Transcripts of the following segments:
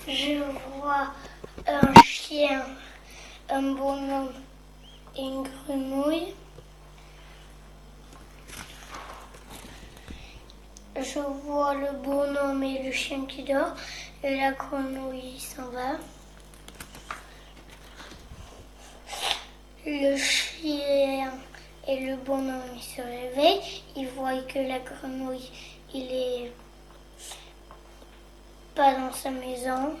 Je vois un chien, un bonhomme et une grenouille. Je vois le bonhomme et le chien qui dort et la grenouille s'en va. Le chien et le bonhomme ils se réveillent. Ils voient que la grenouille il est pas dans sa maison.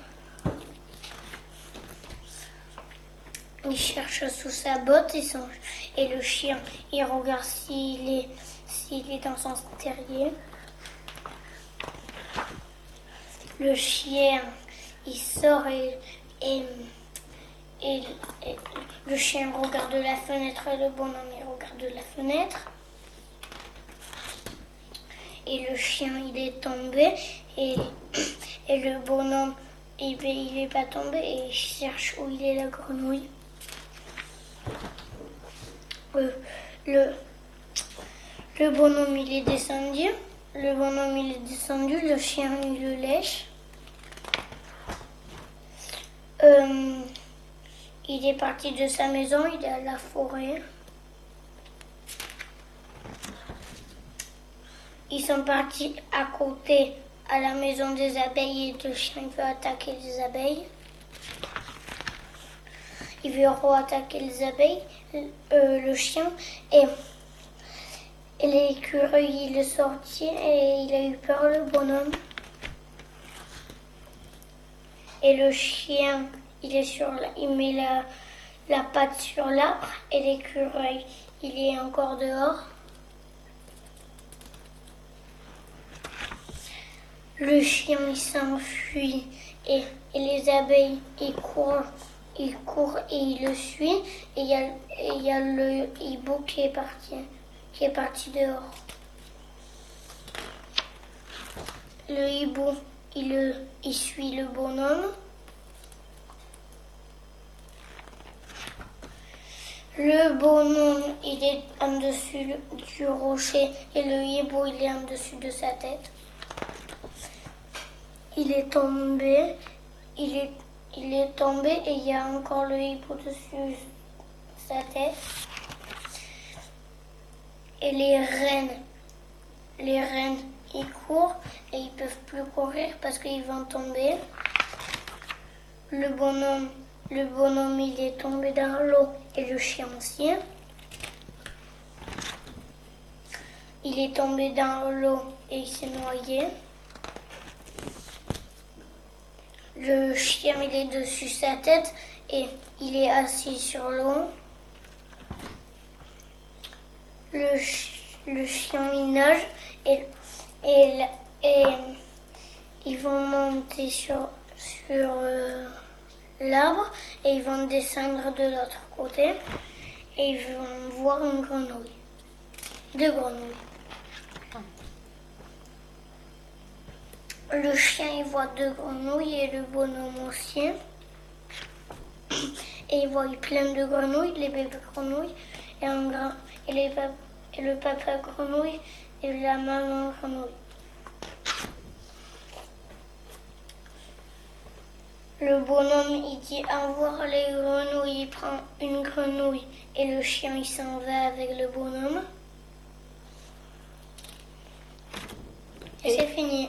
Il cherche sous sa botte et le chien il regarde s'il est dans son terrier. Le chien il sort et le chien regarde la fenêtre et le bonhomme il regarde la fenêtre. Et le chien il est tombé et le bonhomme il est pas tombé et il cherche où il est la grenouille. Le bonhomme il est descendu. Le chien il le lèche. Il est parti de sa maison, il est à la forêt. Ils sont partis à côté à la maison des abeilles et le chien veut attaquer les abeilles. Il veut attaquer les abeilles, le chien, et l'écureuil il est sorti et il a eu peur, le bonhomme. Et le chien, il met la patte sur l'arbre et l'écureuil, il est encore dehors. Le chien, il s'enfuit et les abeilles, ils courent et ils le suivent. Et il y a le hibou qui est parti dehors. Le hibou, il suit le bonhomme. Le bonhomme, il est en dessus du rocher et le hibou, il est en dessus de sa tête. Il est tombé et il y a encore le hibou dessus sa tête. Et les rennes, ils courent et ils peuvent plus courir parce qu'ils vont tomber. Le bonhomme, il est tombé dans l'eau et le chien aussi. Il est tombé dans l'eau et il s'est noyé. Le chien, il est dessus sa tête et il est assis sur l'eau. Le chien, il nage et ils vont monter sur l'arbre et ils vont descendre de l'autre côté et ils vont voir une grenouille. 2 grenouilles. Le chien, il voit 2 grenouilles et le bonhomme aussi. Et il voit plein de grenouilles, les bébés grenouilles et le papa grenouille et la maman grenouille. Le bonhomme, il dit au revoir les grenouilles, il prend une grenouille et le chien, il s'en va avec le bonhomme. Et c'est fini.